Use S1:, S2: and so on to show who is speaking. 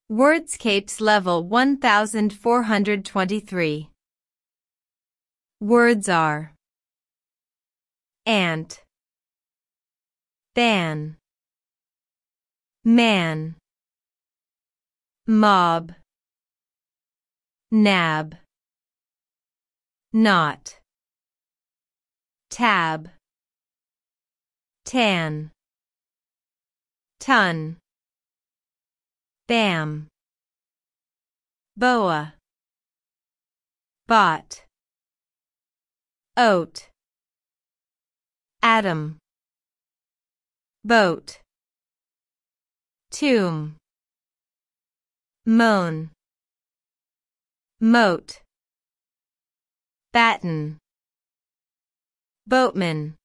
S1: Wordscapes Level 1423. Words are ant, ban, man, mob, nab, not, tab, tan, ton, bam, boa, bot, oat, atom, boat, tomb, moan, moat, batten, boatman.